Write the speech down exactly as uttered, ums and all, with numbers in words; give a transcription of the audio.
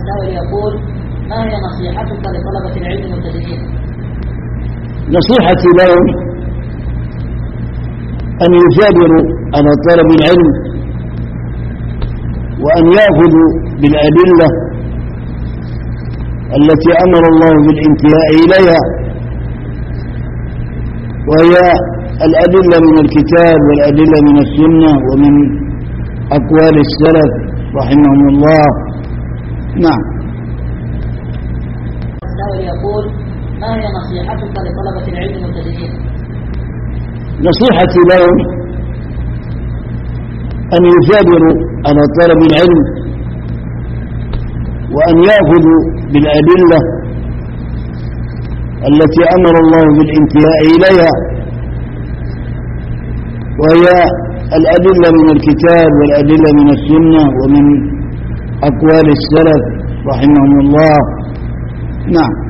السائل يقول: ما هي نصيحتك لطلبة العلم المبتدئين؟ نصيحتي لهم أن يثابروا على طلب العلم، وأن يأخذوا بالأدلة التي أمر الله بالانتهاء إليها، وهي الأدلة من الكتاب والأدلة من السنة ومن أقوال السلف رحمهم الله. نعم. السائل يقول: ما هي نصيحتك لطلبة العلم المبتدئين؟ نصيحتي لهم أن يثابروا على طلب العلم، وأن يأخذوا بالأدلة التي أمر الله بالانتهاء إليها، وهي الأدلة من الكتاب والأدلة من السنة ومن أقوال السلف رحمهم الله. نعم.